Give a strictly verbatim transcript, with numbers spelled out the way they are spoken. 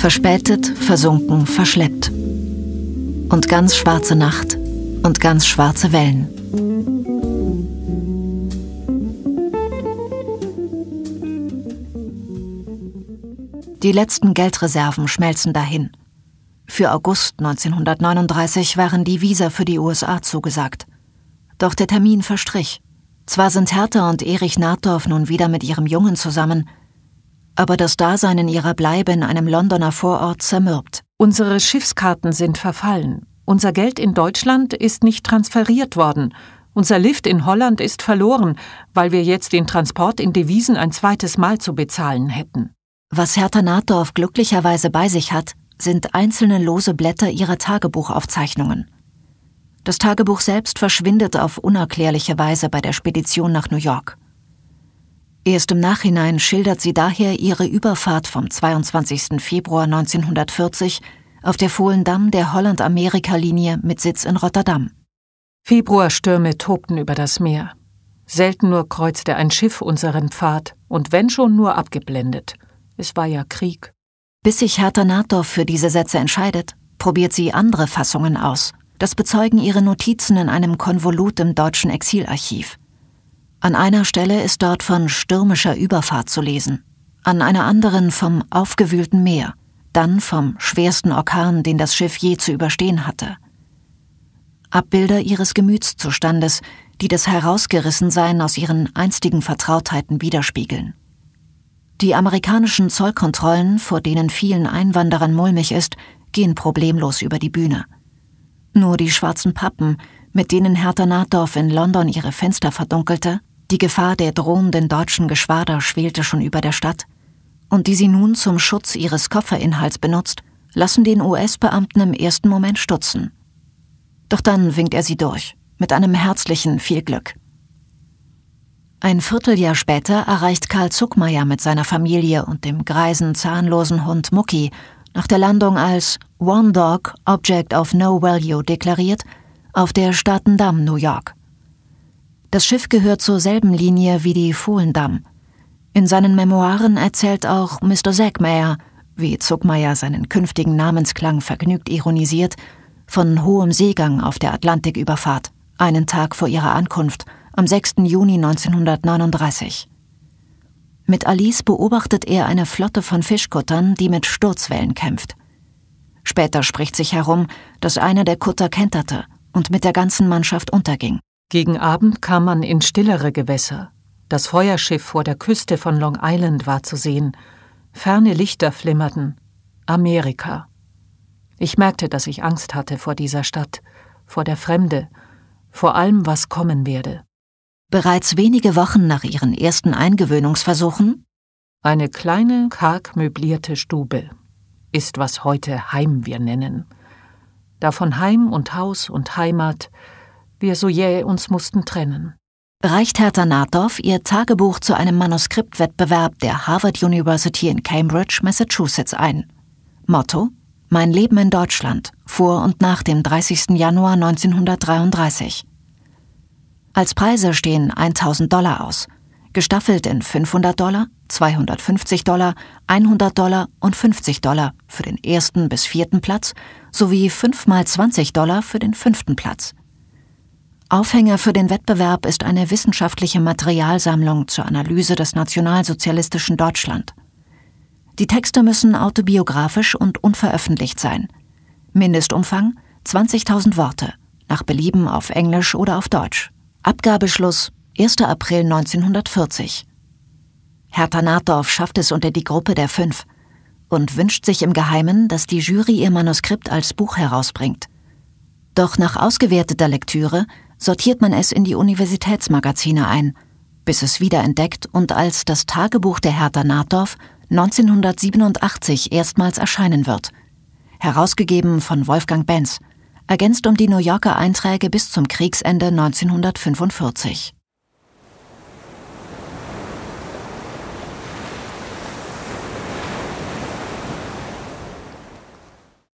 Verspätet, versunken, verschleppt. Und ganz schwarze Nacht und ganz schwarze Wellen. Die letzten Geldreserven schmelzen dahin. Für August neunzehnhundertneununddreißig waren die Visa für die U S A zugesagt. Doch der Termin verstrich. Zwar sind Hertha und Erich Nathorf nun wieder mit ihrem Jungen zusammen, aber das Dasein in ihrer Bleibe in einem Londoner Vorort zermürbt. Unsere Schiffskarten sind verfallen. Unser Geld in Deutschland ist nicht transferiert worden. Unser Lift in Holland ist verloren, weil wir jetzt den Transport in Devisen ein zweites Mal zu bezahlen hätten. Was Hertha Nathorf glücklicherweise bei sich hat, sind einzelne lose Blätter ihrer Tagebuchaufzeichnungen. Das Tagebuch selbst verschwindet auf unerklärliche Weise bei der Spedition nach New York. Erst im Nachhinein schildert sie daher ihre Überfahrt vom zweiundzwanzigsten Februar neunzehnhundertvierzig auf der Volendam der Holland-Amerika-Linie mit Sitz in Rotterdam. Februarstürme tobten über das Meer. Selten nur kreuzte ein Schiff unseren Pfad, und wenn schon nur abgeblendet. Es war ja Krieg. Bis sich Hertha Nathorf für diese Sätze entscheidet, probiert sie andere Fassungen aus. Das bezeugen ihre Notizen in einem Konvolut im deutschen Exilarchiv. An einer Stelle ist dort von stürmischer Überfahrt zu lesen, an einer anderen vom aufgewühlten Meer, dann vom schwersten Orkan, den das Schiff je zu überstehen hatte. Abbilder ihres Gemütszustandes, die das Herausgerissensein aus ihren einstigen Vertrautheiten widerspiegeln. Die amerikanischen Zollkontrollen, vor denen vielen Einwanderern mulmig ist, gehen problemlos über die Bühne. Nur die schwarzen Pappen, mit denen Hertha Nathorf in London ihre Fenster verdunkelte, die Gefahr der drohenden deutschen Geschwader schwelte schon über der Stadt, und die sie nun zum Schutz ihres Kofferinhalts benutzt, lassen den U S-Beamten im ersten Moment stutzen. Doch dann winkt er sie durch, mit einem herzlichen viel Glück. Ein Vierteljahr später erreicht Karl Zuckmayer mit seiner Familie und dem greisen, zahnlosen Hund Mucki, nach der Landung als One Dog, Object of No Value deklariert, auf der Statendam, New York. Das Schiff gehört zur selben Linie wie die Volendam. In seinen Memoiren erzählt auch Mister Zackmeyer, wie Zuckmayer seinen künftigen Namensklang vergnügt ironisiert, von hohem Seegang auf der Atlantiküberfahrt, einen Tag vor ihrer Ankunft, am sechsten Juni neunzehnhundertneununddreißig. Mit Alice beobachtet er eine Flotte von Fischkuttern, die mit Sturzwellen kämpft. Später spricht sich herum, dass einer der Kutter kenterte und mit der ganzen Mannschaft unterging. Gegen Abend kam man in stillere Gewässer. Das Feuerschiff vor der Küste von Long Island war zu sehen. Ferne Lichter flimmerten. Amerika. Ich merkte, dass ich Angst hatte vor dieser Stadt, vor der Fremde, vor allem, was kommen werde. Bereits wenige Wochen nach ihren ersten Eingewöhnungsversuchen? Eine kleine, karg möblierte Stube ist, was heute Heim wir nennen. Davon Heim und Haus und Heimat, wir so jäh uns mussten trennen. Reicht Hertha Nathorf ihr Tagebuch zu einem Manuskriptwettbewerb der Harvard University in Cambridge, Massachusetts ein. Motto: Mein Leben in Deutschland, vor und nach dem dreißigsten Januar neunzehnhundertdreiunddreißig. Als Preise stehen tausend Dollar aus, gestaffelt in fünfhundert Dollar, zweihundertfünfzig Dollar, hundert Dollar und fünfzig Dollar für den ersten bis vierten Platz sowie fünf mal zwanzig Dollar für den fünften Platz. Aufhänger für den Wettbewerb ist eine wissenschaftliche Materialsammlung zur Analyse des nationalsozialistischen Deutschland. Die Texte müssen autobiografisch und unveröffentlicht sein. Mindestumfang zwanzigtausend Worte, nach Belieben auf Englisch oder auf Deutsch. Abgabeschluss erster April neunzehnhundertvierzig. Hertha Nathorf schafft es unter die Gruppe der Fünf und wünscht sich im Geheimen, dass die Jury ihr Manuskript als Buch herausbringt. Doch nach ausgewerteter Lektüre sortiert man es in die Universitätsmagazine ein, bis es wiederentdeckt und als das Tagebuch der Hertha Nathorf neunzehnhundertsiebenundachtzig erstmals erscheinen wird. Herausgegeben von Wolfgang Benz, ergänzt um die New Yorker Einträge bis zum Kriegsende neunzehnhundertfünfundvierzig.